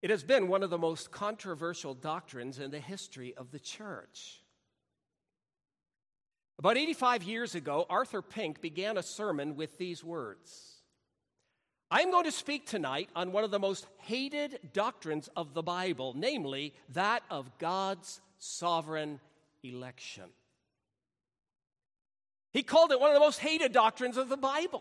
It has been one of the most controversial doctrines in the history of the church. About 85 years ago, Arthur Pink began a sermon with these words: I'm going to speak tonight on one of the most hated doctrines of the Bible, namely that of God's sovereign election. He called it one of the most hated doctrines of the Bible.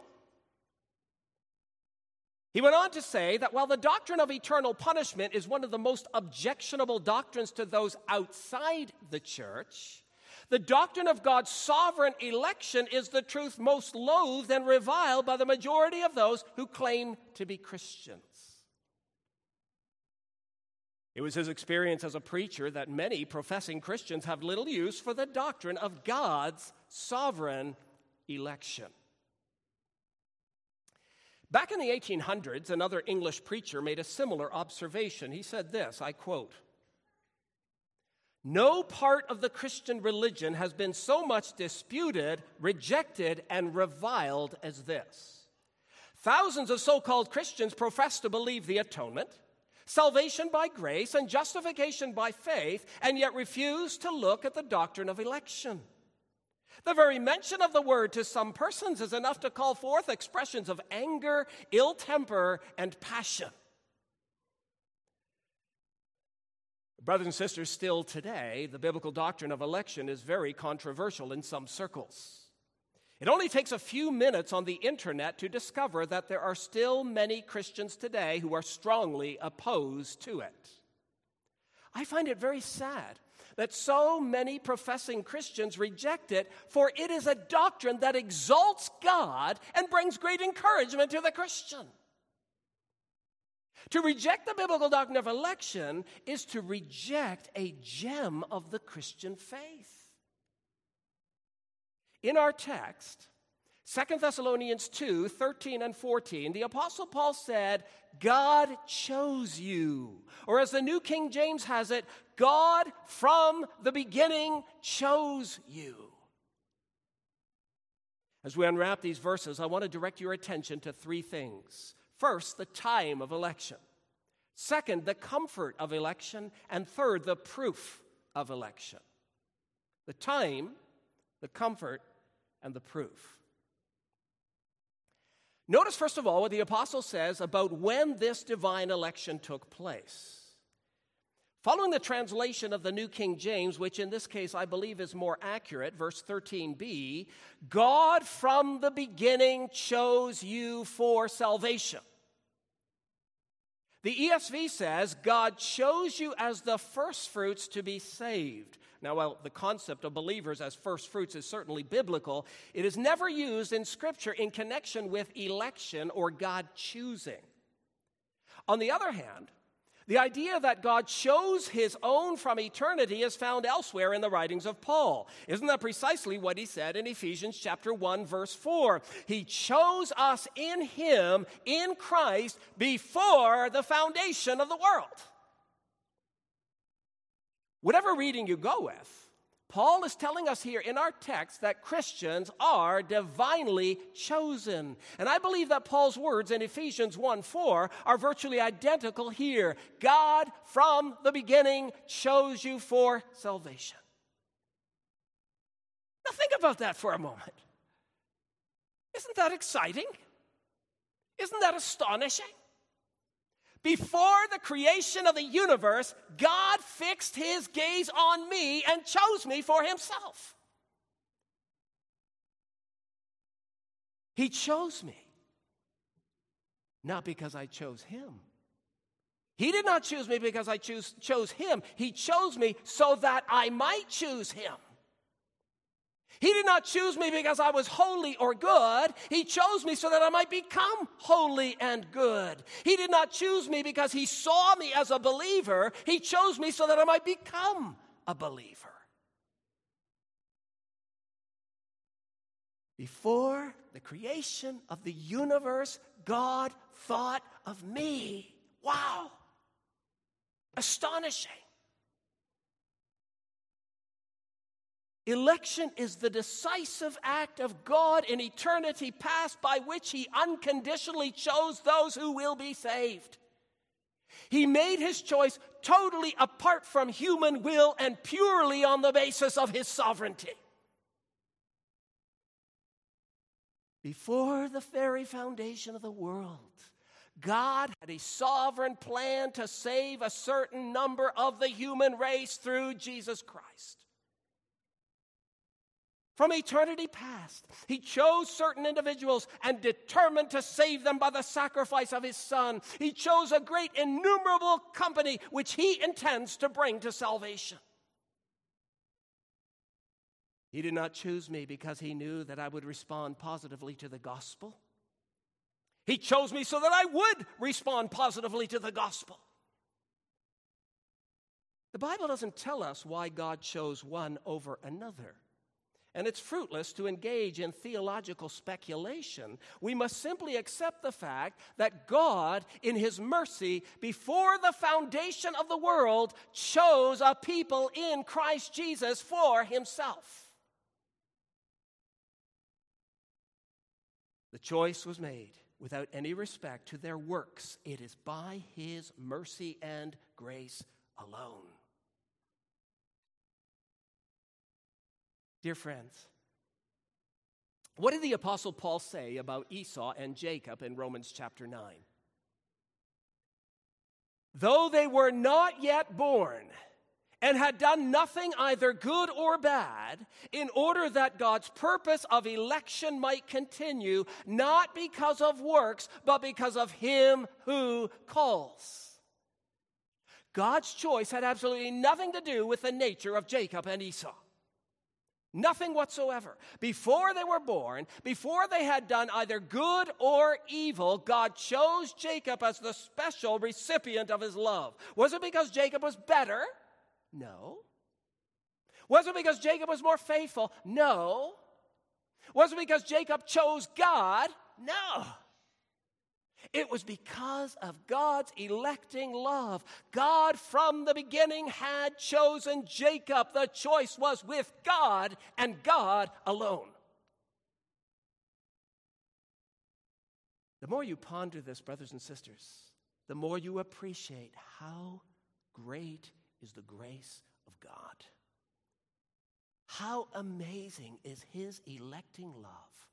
He went on to say that while the doctrine of eternal punishment is one of the most objectionable doctrines to those outside the church, the doctrine of God's sovereign election is the truth most loathed and reviled by the majority of those who claim to be Christians. It was his experience as a preacher that many professing Christians have little use for the doctrine of God's sovereign election. Back in the 1800s, another English preacher made a similar observation. He said this, I quote, "No part of the Christian religion has been so much disputed, rejected, and reviled as this. Thousands of so-called Christians profess to believe the atonement, salvation by grace, and justification by faith, and yet refuse to look at the doctrine of election. The very mention of the word to some persons is enough to call forth expressions of anger, ill temper, and passion." Brothers and sisters, still today, the biblical doctrine of election is very controversial in some circles. It only takes a few minutes on the internet to discover that there are still many Christians today who are strongly opposed to it. I find it very sad that so many professing Christians reject it, for it is a doctrine that exalts God and brings great encouragement to the Christian. To reject the biblical doctrine of election is to reject a gem of the Christian faith. In our text, 2 Thessalonians 2, 13 and 14, the Apostle Paul said, God chose you. Or as the New King James has it, God from the beginning chose you. As we unwrap these verses, I want to direct your attention to three things. First, the time of election. Second, the comfort of election. And third, the proof of election. The time, the comfort, and the proof. Notice, first of all, what the apostle says about when this divine election took place. Following the translation of the New King James, which in this case I believe is more accurate, verse 13b, God from the beginning chose you for salvation. The ESV says, God chose you as the firstfruits to be saved. Now, while the concept of believers as firstfruits is certainly biblical, it is never used in Scripture in connection with election or God choosing. On the other hand, the idea that God chose his own from eternity is found elsewhere in the writings of Paul. Isn't that precisely what he said in Ephesians chapter 1, verse 4? He chose us in him, in Christ, before the foundation of the world. Whatever reading you go with, Paul is telling us here in our text that Christians are divinely chosen. And I believe that Paul's words in Ephesians 1:4 are virtually identical here. God from the beginning chose you for salvation. Now think about that for a moment. Isn't that exciting? Isn't that astonishing? Before the creation of the universe, God fixed his gaze on me and chose me for himself. He chose me, not because I chose him. He did not choose me because I chose him. He chose me so that I might choose him. He did not choose me because I was holy or good. He chose me so that I might become holy and good. He did not choose me because he saw me as a believer. He chose me so that I might become a believer. Before the creation of the universe, God thought of me. Wow! Astonishing. Election is the decisive act of God in eternity past by which he unconditionally chose those who will be saved. He made his choice totally apart from human will and purely on the basis of his sovereignty. Before the very foundation of the world, God had a sovereign plan to save a certain number of the human race through Jesus Christ. From eternity past, he chose certain individuals and determined to save them by the sacrifice of his Son. He chose a great innumerable company which he intends to bring to salvation. He did not choose me because he knew that I would respond positively to the gospel. He chose me so that I would respond positively to the gospel. The Bible doesn't tell us why God chose one over another. And it's fruitless to engage in theological speculation. We must simply accept the fact that God, in his mercy, before the foundation of the world, chose a people in Christ Jesus for himself. The choice was made without any respect to their works. It is by his mercy and grace alone. Dear friends, what did the Apostle Paul say about Esau and Jacob in Romans chapter 9? Though they were not yet born and had done nothing either good or bad, in order that God's purpose of election might continue, not because of works, but because of him who calls. God's choice had absolutely nothing to do with the nature of Jacob and Esau. Nothing whatsoever. Before they were born, before they had done either good or evil, God chose Jacob as the special recipient of his love. Was it because Jacob was better? No. Was it because Jacob was more faithful? No. Was it because Jacob chose God? No. It was because of God's electing love. God from the beginning had chosen Jacob. The choice was with God and God alone. The more you ponder this, brothers and sisters, the more you appreciate how great is the grace of God. How amazing is his electing love.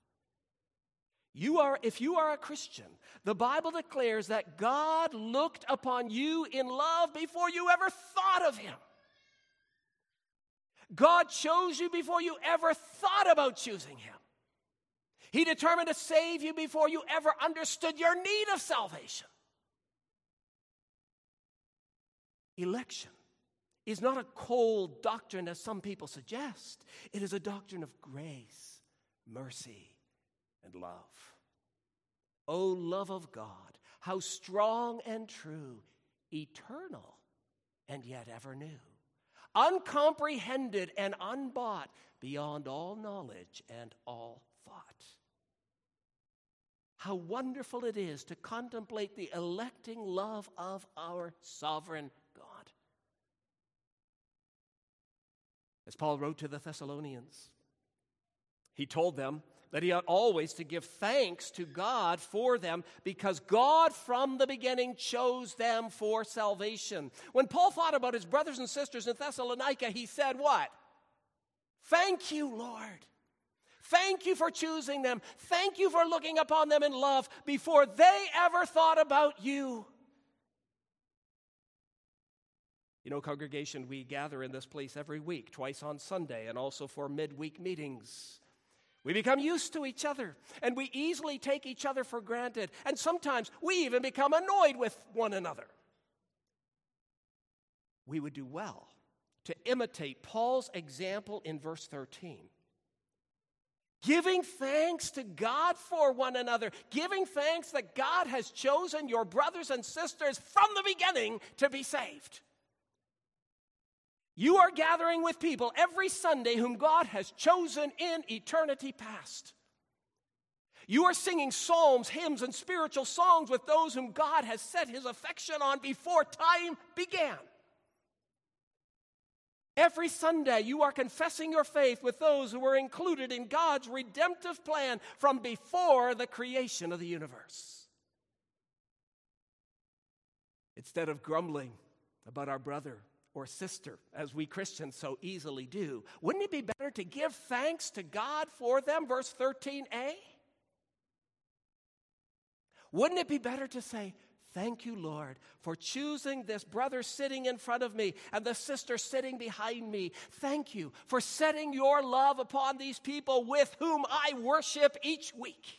If you are a Christian, the Bible declares that God looked upon you in love before you ever thought of him. God chose you before you ever thought about choosing him. He determined to save you before you ever understood your need of salvation. Election is not a cold doctrine as some people suggest. It is a doctrine of grace, mercy, and love. O love of God, how strong and true, eternal and yet ever new, uncomprehended and unbought, beyond all knowledge and all thought. How wonderful it is to contemplate the electing love of our sovereign God. As Paul wrote to the Thessalonians, he told them that he ought always to give thanks to God for them because God from the beginning chose them for salvation. When Paul thought about his brothers and sisters in Thessalonica, he said what? Thank you, Lord. Thank you for choosing them. Thank you for looking upon them in love before they ever thought about you. You know, congregation, we gather in this place every week, twice on Sunday, and also for midweek meetings. We become used to each other, and we easily take each other for granted, and sometimes we even become annoyed with one another. We would do well to imitate Paul's example in verse 13. Giving thanks to God for one another, giving thanks that God has chosen your brothers and sisters from the beginning to be saved. You are gathering with people every Sunday whom God has chosen in eternity past. You are singing psalms, hymns, and spiritual songs with those whom God has set his affection on before time began. Every Sunday, you are confessing your faith with those who were included in God's redemptive plan from before the creation of the universe. Instead of grumbling about our brother or sister, as we Christians so easily do, wouldn't it be better to give thanks to God for them? Verse 13a. Wouldn't it be better to say, thank you, Lord, for choosing this brother sitting in front of me and the sister sitting behind me. Thank you for setting your love upon these people with whom I worship each week.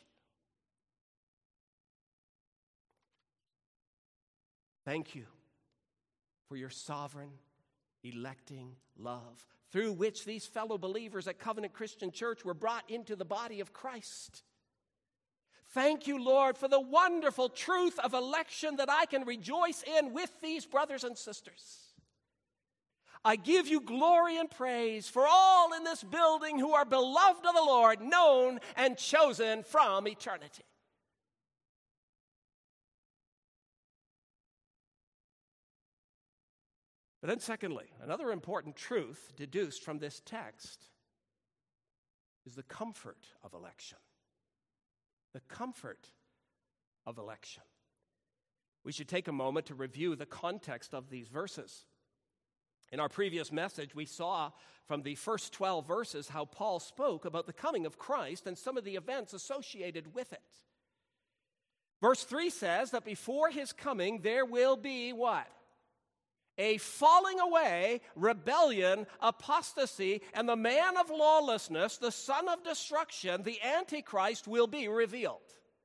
Thank you for your sovereign, electing love, through which these fellow believers at Covenant Christian Church were brought into the body of Christ. Thank you, Lord, for the wonderful truth of election that I can rejoice in with these brothers and sisters. I give you glory and praise for all in this building who are beloved of the Lord, known and chosen from eternity. But then secondly, another important truth deduced from this text is the comfort of election. The comfort of election. We should take a moment to review the context of these verses. In our previous message, we saw from the first 12 verses how Paul spoke about the coming of Christ and some of the events associated with it. Verse 3 says that before his coming there will be what? A falling away, rebellion, apostasy, and the man of lawlessness, the son of destruction, the Antichrist, will be revealed.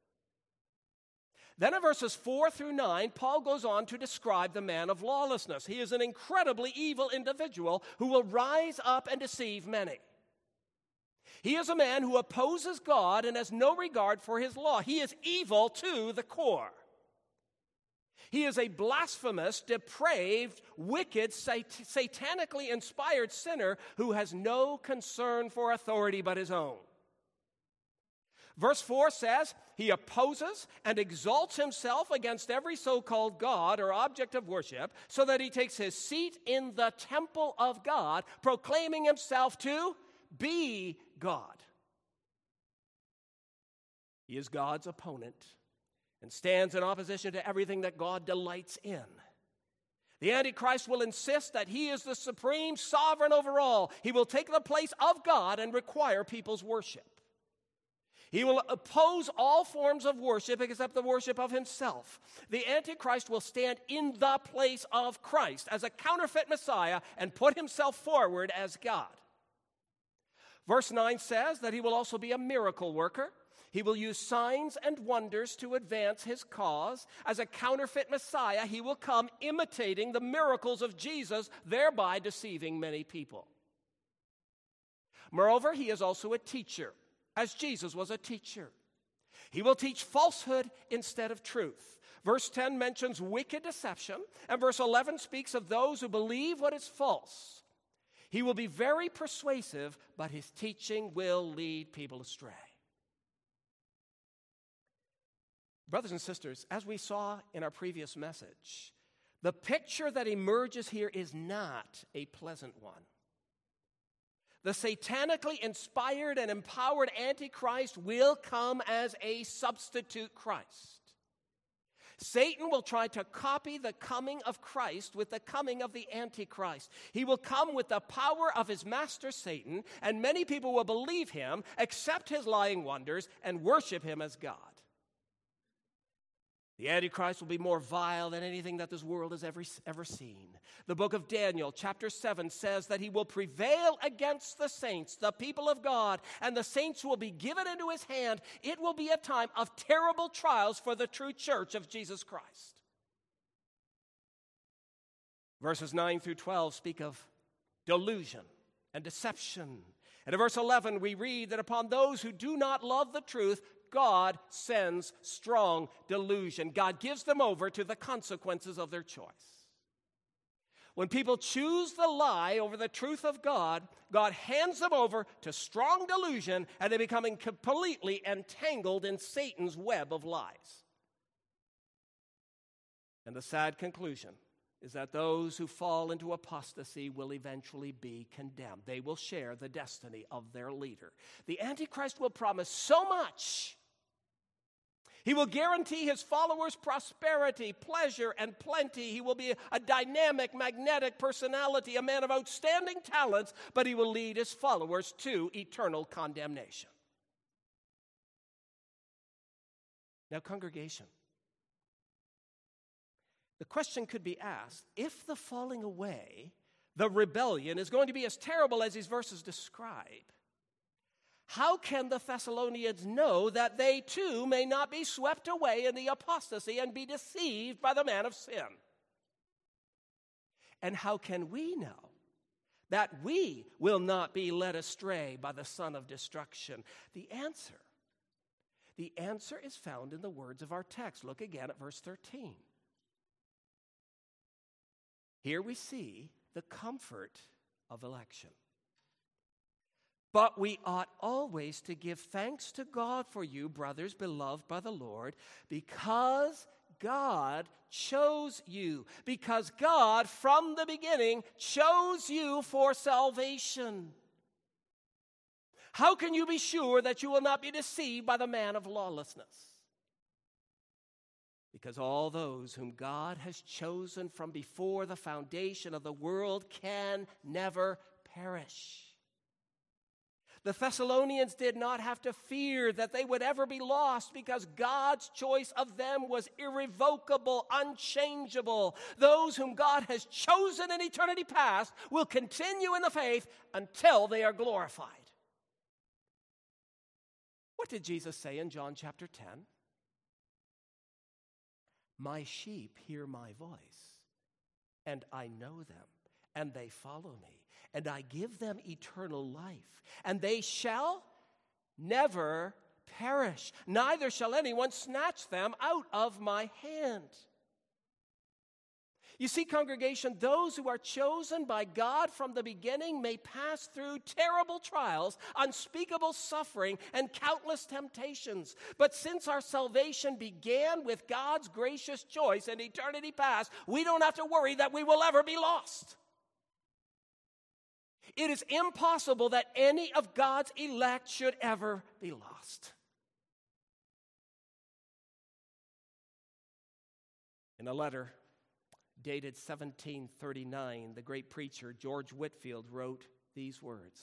Then in verses 4 through 9, Paul goes on to describe the man of lawlessness. He is an incredibly evil individual who will rise up and deceive many. He is a man who opposes God and has no regard for his law. He is evil to the core. He is a blasphemous, depraved, wicked, satanically inspired sinner who has no concern for authority but his own. Verse 4 says, he opposes and exalts himself against every so-called God or object of worship, so that he takes his seat in the temple of God, proclaiming himself to be God. He is God's opponent and stands in opposition to everything that God delights in. The Antichrist will insist that he is the supreme sovereign over all. He will take the place of God and require people's worship. He will oppose all forms of worship except the worship of himself. The Antichrist will stand in the place of Christ as a counterfeit Messiah and put himself forward as God. Verse 9 says that he will also be a miracle worker. He will use signs and wonders to advance his cause. As a counterfeit Messiah, he will come imitating the miracles of Jesus, thereby deceiving many people. Moreover, he is also a teacher, as Jesus was a teacher. He will teach falsehood instead of truth. Verse 10 mentions wicked deception, and verse 11 speaks of those who believe what is false. He will be very persuasive, but his teaching will lead people astray. Brothers and sisters, as we saw in our previous message, the picture that emerges here is not a pleasant one. The satanically inspired and empowered Antichrist will come as a substitute Christ. Satan will try to copy the coming of Christ with the coming of the Antichrist. He will come with the power of his master Satan, and many people will believe him, accept his lying wonders, and worship him as God. The Antichrist will be more vile than anything that this world has ever seen. The book of Daniel, chapter 7, says that he will prevail against the saints, the people of God, and the saints will be given into his hand. It will be a time of terrible trials for the true church of Jesus Christ. Verses 9 through 12 speak of delusion and deception. And in verse 11, we read that upon those who do not love the truth, God sends strong delusion. God gives them over to the consequences of their choice. When people choose the lie over the truth of God, God hands them over to strong delusion, and they become completely entangled in Satan's web of lies. And the sad conclusion is that those who fall into apostasy will eventually be condemned. They will share the destiny of their leader. The Antichrist will promise so much. He will guarantee his followers prosperity, pleasure, and plenty. He will be a dynamic, magnetic personality, a man of outstanding talents, but he will lead his followers to eternal condemnation. Now, congregation, the question could be asked, if the falling away, the rebellion, is going to be as terrible as these verses describe, how can the Thessalonians know that they too may not be swept away in the apostasy and be deceived by the man of sin? And how can we know that we will not be led astray by the son of destruction? The answer is found in the words of our text. Look again at verse 13. Here we see the comfort of election. But we ought always to give thanks to God for you, brothers, beloved by the Lord, because God chose you. Because God, from the beginning, chose you for salvation. How can you be sure that you will not be deceived by the man of lawlessness? Because all those whom God has chosen from before the foundation of the world can never perish. The Thessalonians did not have to fear that they would ever be lost because God's choice of them was irrevocable, unchangeable. Those whom God has chosen in eternity past will continue in the faith until they are glorified. What did Jesus say in John chapter 10? My sheep hear my voice, and I know them, and they follow me. And I give them eternal life, and they shall never perish, neither shall anyone snatch them out of my hand. You see, congregation, those who are chosen by God from the beginning may pass through terrible trials, unspeakable suffering, and countless temptations. But since our salvation began with God's gracious choice in eternity past, we don't have to worry that we will ever be lost. It is impossible that any of God's elect should ever be lost. In a letter dated 1739, the great preacher George Whitefield wrote these words: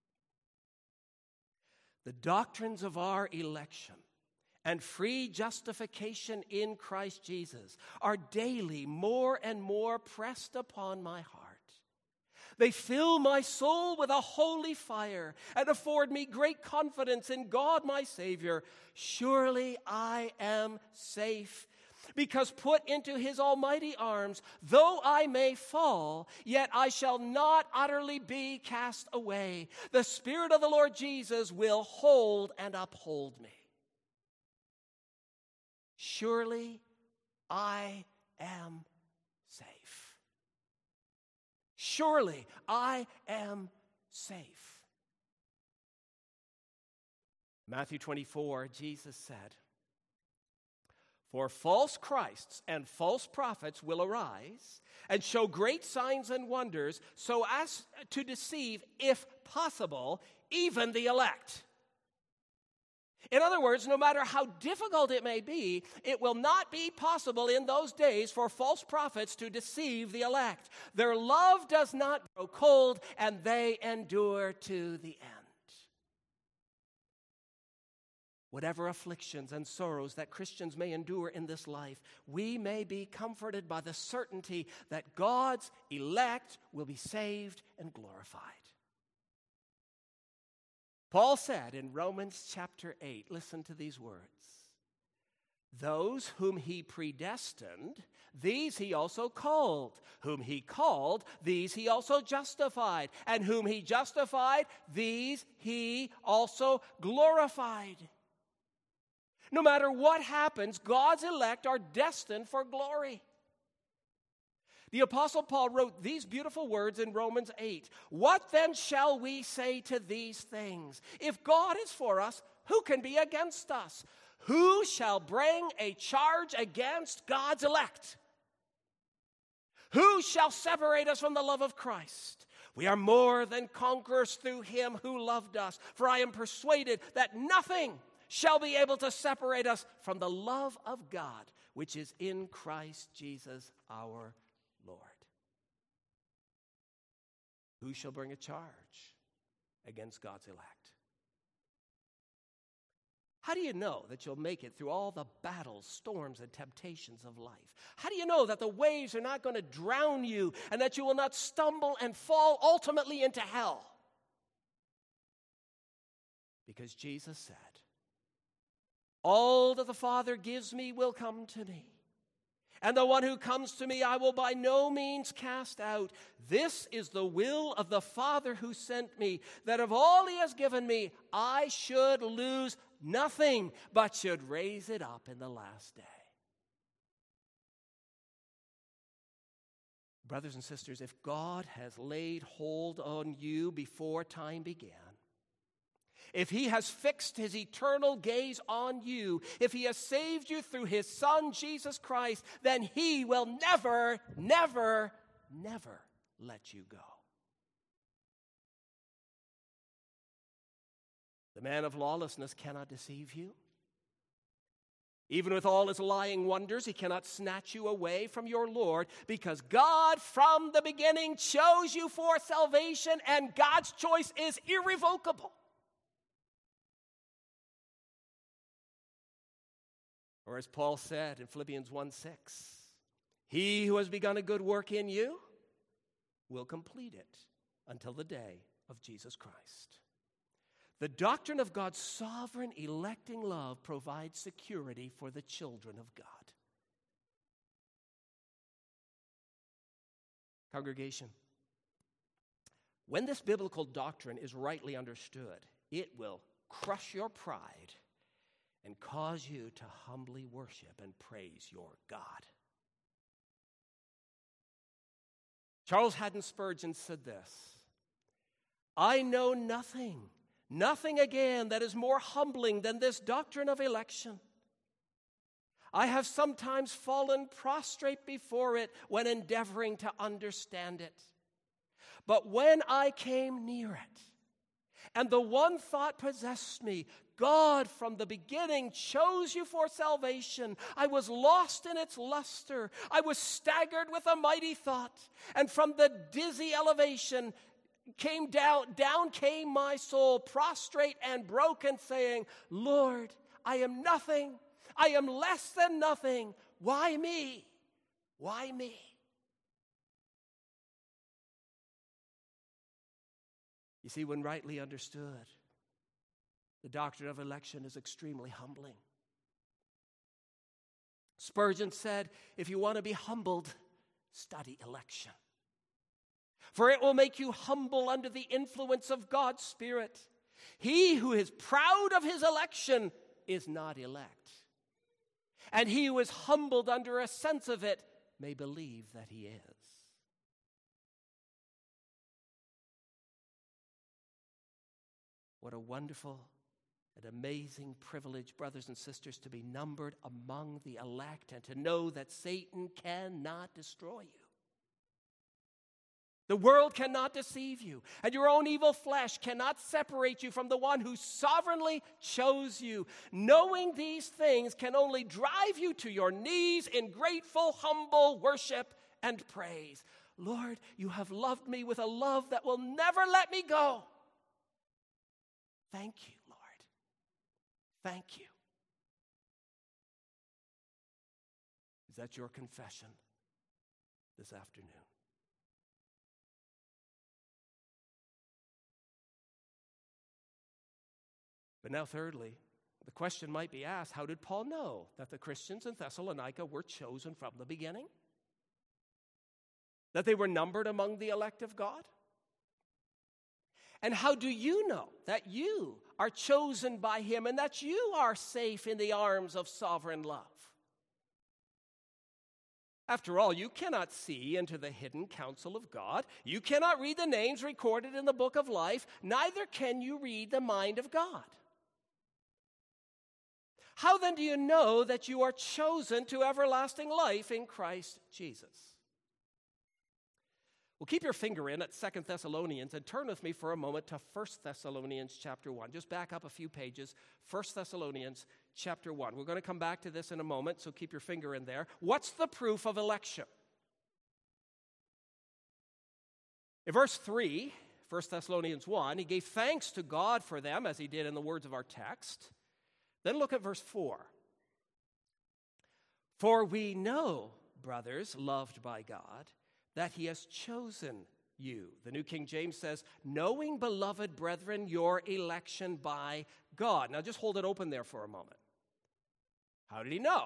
"The doctrines of our election and free justification in Christ Jesus are daily more and more pressed upon my heart. They fill my soul with a holy fire and afford me great confidence in God my Savior. Surely I am safe, because put into his almighty arms, though I may fall, yet I shall not utterly be cast away. The Spirit of the Lord Jesus will hold and uphold me. Surely I am safe. Surely I am safe." Matthew 24, Jesus said, "For false Christs and false prophets will arise and show great signs and wonders, so as to deceive, if possible, even the elect." In other words, no matter how difficult it may be, it will not be possible in those days for false prophets to deceive the elect. Their love does not grow cold, and they endure to the end. Whatever afflictions and sorrows that Christians may endure in this life, we may be comforted by the certainty that God's elect will be saved and glorified. Paul said in Romans chapter 8, listen to these words: "Those whom he predestined, these he also called. Whom he called, these he also justified. And whom he justified, these he also glorified." No matter what happens, God's elect are destined for glory. The Apostle Paul wrote these beautiful words in Romans 8. "What then shall we say to these things? If God is for us, who can be against us? Who shall bring a charge against God's elect? Who shall separate us from the love of Christ? We are more than conquerors through him who loved us. For I am persuaded that nothing shall be able to separate us from the love of God, which is in Christ Jesus our Lord? Who shall bring a charge against God's elect? How do you know that you'll make it through all the battles, storms, and temptations of life? How do you know that the waves are not going to drown you and that you will not stumble and fall ultimately into hell? Because Jesus said, all that the Father gives me will come to me, and the one who comes to me I will by no means cast out. This is the will of the Father who sent me, that of all he has given me, I should lose nothing, but should raise it up in the last day. Brothers and sisters, if God has laid hold on you before time began, if he has fixed his eternal gaze on you, if he has saved you through his Son, Jesus Christ, then he will never, never, never let you go. The man of lawlessness cannot deceive you. Even with all his lying wonders, he cannot snatch you away from your Lord, because God from the beginning chose you for salvation, and God's choice is irrevocable. Or as Paul said in Philippians 1:6, he who has begun a good work in you will complete it until the day of Jesus Christ. The doctrine of God's sovereign electing love provides security for the children of God. Congregation, when this biblical doctrine is rightly understood, it will crush your pride and cause you to humbly worship and praise your God. Charles Haddon Spurgeon said this, I know nothing again that is more humbling than this doctrine of election. I have sometimes fallen prostrate before it when endeavoring to understand it. But when I came near it, and the one thought possessed me, God from the beginning chose you for salvation, I was lost in its luster. I was staggered with a mighty thought, and from the dizzy elevation down came my soul, prostrate and broken, saying, Lord, I am nothing. I am less than nothing. Why me? Why me? You see, when rightly understood, the doctrine of election is extremely humbling. Spurgeon said, if you want to be humbled, study election. For it will make you humble under the influence of God's Spirit. He who is proud of his election is not elect. And he who is humbled under a sense of it may believe that he is. What a wonderful and amazing privilege, brothers and sisters, to be numbered among the elect and to know that Satan cannot destroy you. The world cannot deceive you, and your own evil flesh cannot separate you from the one who sovereignly chose you. Knowing these things can only drive you to your knees in grateful, humble worship and praise. Lord, you have loved me with a love that will never let me go. Thank you, Lord. Thank you. Is that your confession this afternoon? But now, thirdly, the question might be asked, how did Paul know that the Christians in Thessalonica were chosen from the beginning? That they were numbered among the elect of God? And how do you know that you are chosen by him and that you are safe in the arms of sovereign love? After all, you cannot see into the hidden counsel of God. You cannot read the names recorded in the book of life. Neither can you read the mind of God. How then do you know that you are chosen to everlasting life in Christ Jesus? Well, keep your finger in at 2 Thessalonians and turn with me for a moment to 1 Thessalonians chapter 1. Just back up a few pages. 1 Thessalonians chapter 1. We're going to come back to this in a moment, so keep your finger in there. What's the proof of election? In verse 3, 1 Thessalonians 1, he gave thanks to God for them, as he did in the words of our text. Then look at verse 4. For we know, brothers, loved by God, that he has chosen you. The New King James says, knowing, beloved brethren, your election by God. Now just hold it open there for a moment. How did he know?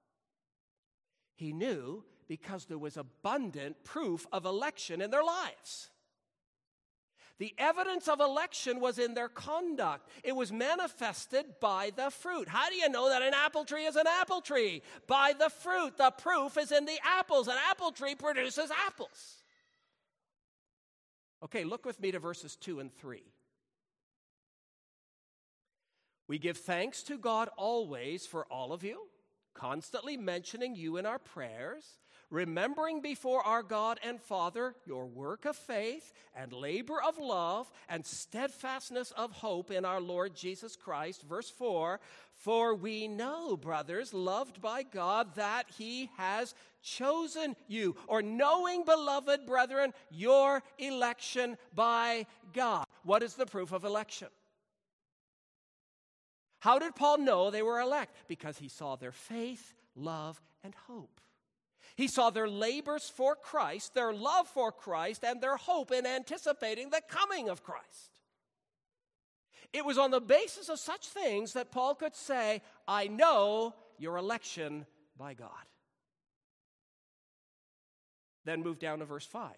He knew because there was abundant proof of election in their lives. The evidence of election was in their conduct. It was manifested by the fruit. How do you know that an apple tree is an apple tree? By the fruit. The proof is in the apples. An apple tree produces apples. Okay, look with me to verses 2 and 3. We give thanks to God always for all of you, constantly mentioning you in our prayers, remembering before our God and Father your work of faith and labor of love and steadfastness of hope in our Lord Jesus Christ. Verse 4, for we know, brothers, loved by God, that he has chosen you, or knowing, beloved brethren, your election by God. What is the proof of election? How did Paul know they were elect? Because he saw their faith, love, and hope. He saw their labors for Christ, their love for Christ, and their hope in anticipating the coming of Christ. It was on the basis of such things that Paul could say, I know your election by God. Then move down to verse 5.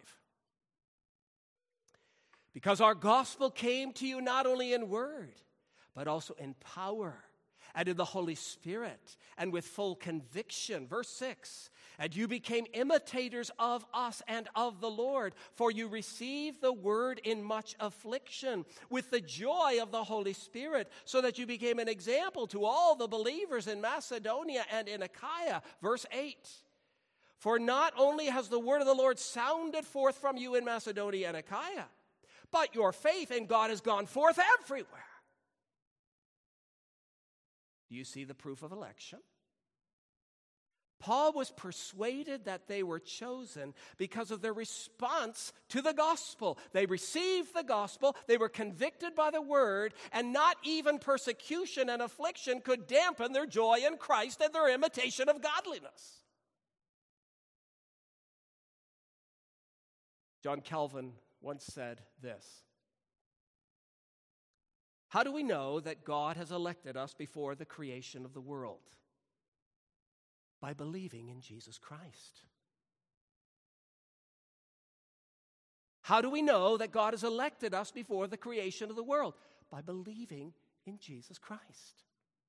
Because our gospel came to you not only in word, but also in power and in the Holy Spirit and with full conviction. Verse 6, and you became imitators of us and of the Lord, for you received the word in much affliction with the joy of the Holy Spirit, so that you became an example to all the believers in Macedonia and in Achaia. Verse 8, for not only has the word of the Lord sounded forth from you in Macedonia and Achaia, but your faith in God has gone forth everywhere. Do you see the proof of election? Paul was persuaded that they were chosen because of their response to the gospel. They received the gospel, they were convicted by the word, and not even persecution and affliction could dampen their joy in Christ and their imitation of godliness. John Calvin once said this: how do we know that God has elected us before the creation of the world? By believing in Jesus Christ. How do we know that God has elected us before the creation of the world? By believing in Jesus Christ.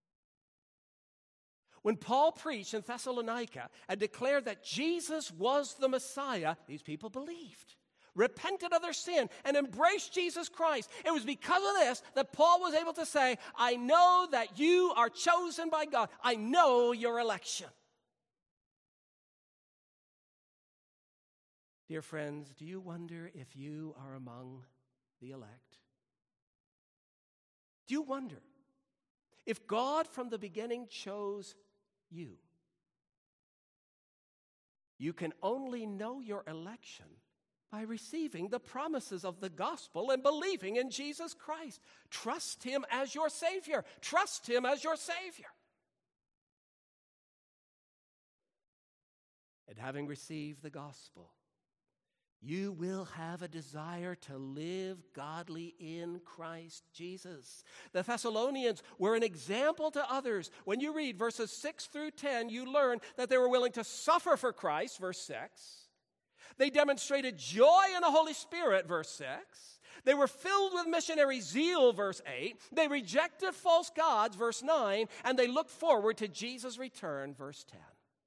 When Paul preached in Thessalonica and declared that Jesus was the Messiah, these people believed, repented of their sin, and embraced Jesus Christ. It was because of this that Paul was able to say, I know that you are chosen by God. I know your election. Dear friends, do you wonder if you are among the elect? Do you wonder if God from the beginning chose you? You can only know your election by receiving the promises of the gospel and believing in Jesus Christ. Trust him as your Savior. Trust him as your Savior. And having received the gospel, you will have a desire to live godly in Christ Jesus. The Thessalonians were an example to others. When you read verses 6 through 10, you learn that they were willing to suffer for Christ, verse 6. They demonstrated joy in the Holy Spirit, verse 6. They were filled with missionary zeal, verse 8. They rejected false gods, verse 9. And they looked forward to Jesus' return, verse 10.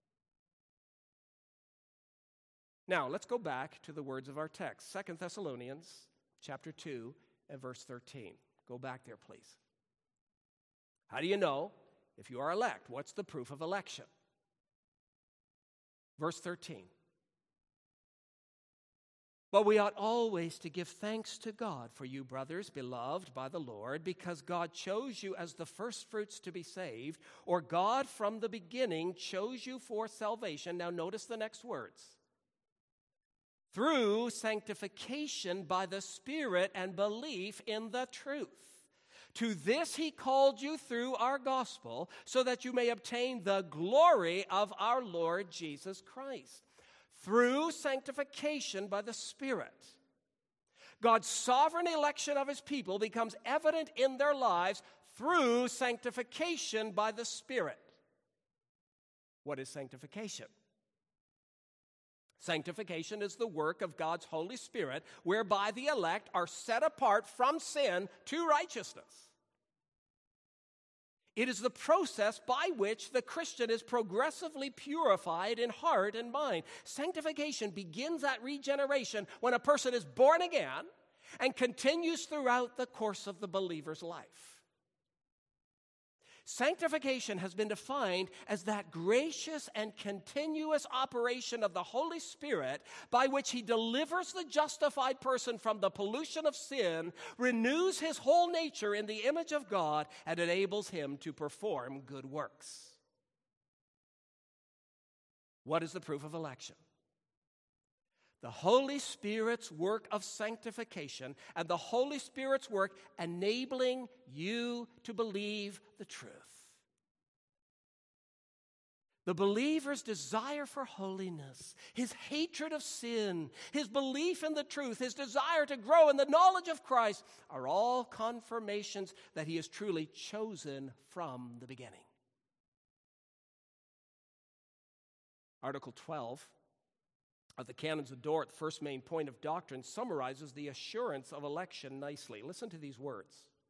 Now, let's go back to the words of our text, 2 Thessalonians chapter 2 and verse 13. Go back there, please. How do you know if you are elect? What's the proof of election? Verse 13. But we ought always to give thanks to God for you, brothers, beloved by the Lord, because God chose you as the firstfruits to be saved, or God from the beginning chose you for salvation. Now notice the next words. Through sanctification by the Spirit and belief in the truth. To this he called you through our gospel, so that you may obtain the glory of our Lord Jesus Christ. Through sanctification by the Spirit. God's sovereign election of his people becomes evident in their lives through sanctification by the Spirit. What is sanctification? Sanctification is the work of God's Holy Spirit, whereby the elect are set apart from sin to righteousness. It is the process by which the Christian is progressively purified in heart and mind. Sanctification begins at regeneration when a person is born again and continues throughout the course of the believer's life. Sanctification has been defined as that gracious and continuous operation of the Holy Spirit by which he delivers the justified person from the pollution of sin, renews his whole nature in the image of God, and enables him to perform good works. What is the proof of election? The Holy Spirit's work of sanctification and the Holy Spirit's work enabling you to believe the truth. The believer's desire for holiness, his hatred of sin, his belief in the truth, his desire to grow in the knowledge of Christ are all confirmations that he is truly chosen from the beginning. Article 12 of the Canons of Dort, the first main point of doctrine, summarizes the assurance of election nicely. Listen to these words.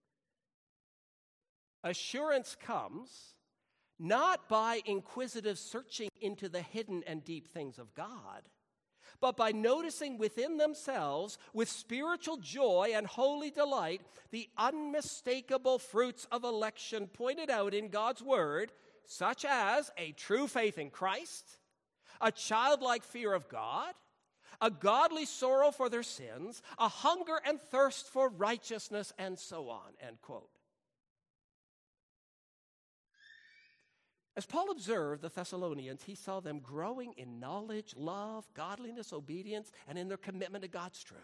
Assurance comes not by inquisitive searching into the hidden and deep things of God, but by noticing within themselves, with spiritual joy and holy delight, the unmistakable fruits of election pointed out in God's Word, such as a true faith in Christ, a childlike fear of God, a godly sorrow for their sins, a hunger and thirst for righteousness, and so on, end quote. As Paul observed the Thessalonians, he saw them growing in knowledge, love, godliness, obedience, and in their commitment to God's truth.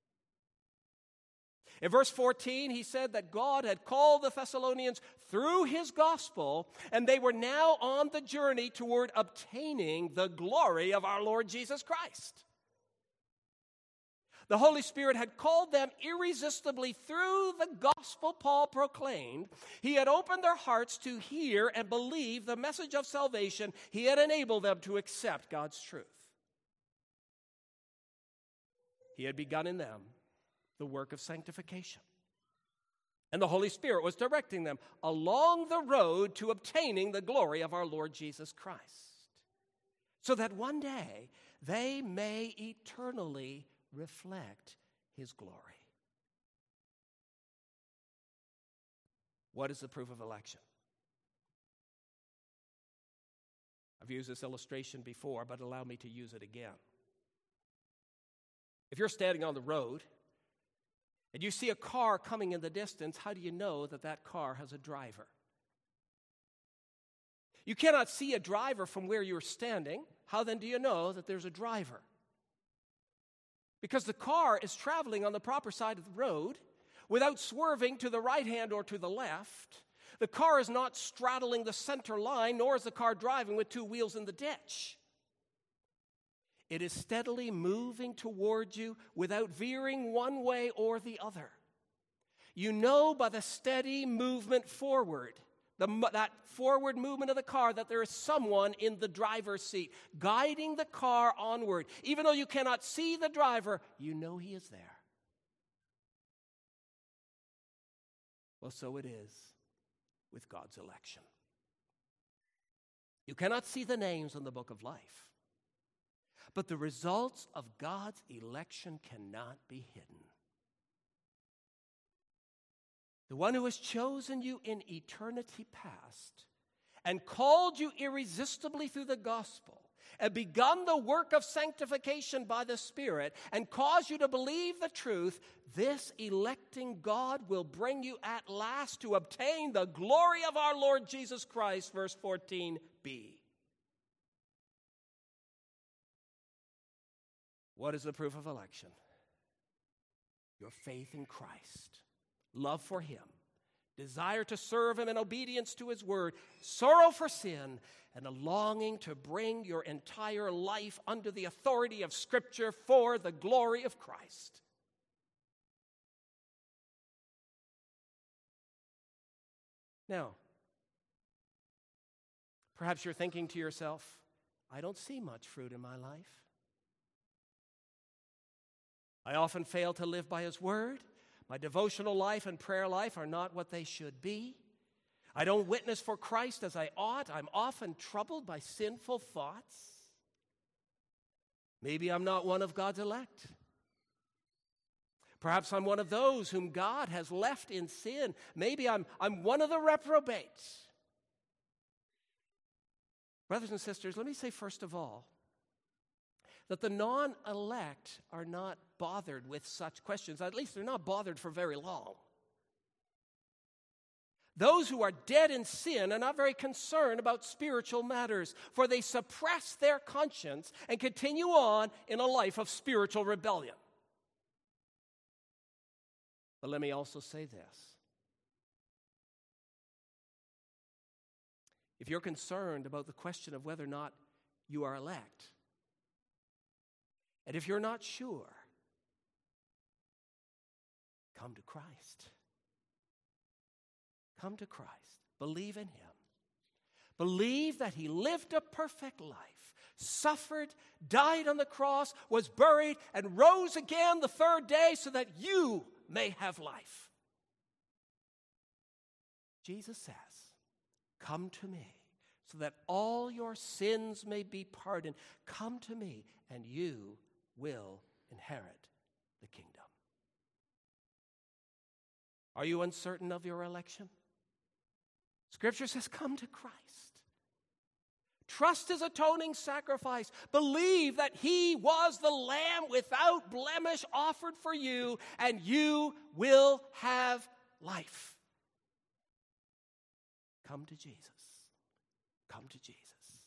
In verse 14, he said that God had called the Thessalonians through his gospel, and they were now on the journey toward obtaining the glory of our Lord Jesus Christ. The Holy Spirit had called them irresistibly through the gospel Paul proclaimed. He had opened their hearts to hear and believe the message of salvation. He had enabled them to accept God's truth. He had begun in them the work of sanctification. And the Holy Spirit was directing them along the road to obtaining the glory of our Lord Jesus Christ, so that one day they may eternally reflect his glory. What is the proof of election? I've used this illustration before, but allow me to use it again. If you're standing on the road and you see a car coming in the distance, how do you know that that car has a driver? You cannot see a driver from where you're standing. How then do you know that there's a driver? Because the car is traveling on the proper side of the road without swerving to the right hand or to the left. The car is not straddling the center line, nor is the car driving with two wheels in the ditch. It is steadily moving toward you without veering one way or the other. You know by the steady movement forward, that forward movement of the car, that there is someone in the driver's seat guiding the car onward. Even though you cannot see the driver, you know he is there. Well, so it is with God's election. You cannot see the names in the book of life, but the results of God's election cannot be hidden. The one who has chosen you in eternity past and called you irresistibly through the gospel and begun the work of sanctification by the Spirit, and cause you to believe the truth, this electing God will bring you at last to obtain the glory of our Lord Jesus Christ. Verse 14b. What is the proof of election? Your faith in Christ, love for Him, desire to serve Him in obedience to His word, sorrow for sin, and a longing to bring your entire life under the authority of Scripture for the glory of Christ. Now, perhaps you're thinking to yourself, I don't see much fruit in my life. I often fail to live by His word. My devotional life and prayer life are not what they should be. I don't witness for Christ as I ought. I'm often troubled by sinful thoughts. Maybe I'm not one of God's elect. Perhaps I'm one of those whom God has left in sin. Maybe I'm one of the reprobates. Brothers and sisters, let me say first of all that the non-elect are not bothered with such questions. At least they're not bothered for very long. Those who are dead in sin are not very concerned about spiritual matters, for they suppress their conscience and continue on in a life of spiritual rebellion. But let me also say this. If you're concerned about the question of whether or not you are elect, and if you're not sure, come to Christ. Come to Christ. Believe in Him. Believe that He lived a perfect life, suffered, died on the cross, was buried, and rose again the third day so that you may have life. Jesus says, come to me so that all your sins may be pardoned. Come to me and you will inherit the kingdom. Are you uncertain of your election? Scripture says, come to Christ. Trust His atoning sacrifice. Believe that He was the Lamb without blemish offered for you, and you will have life. Come to Jesus. Come to Jesus.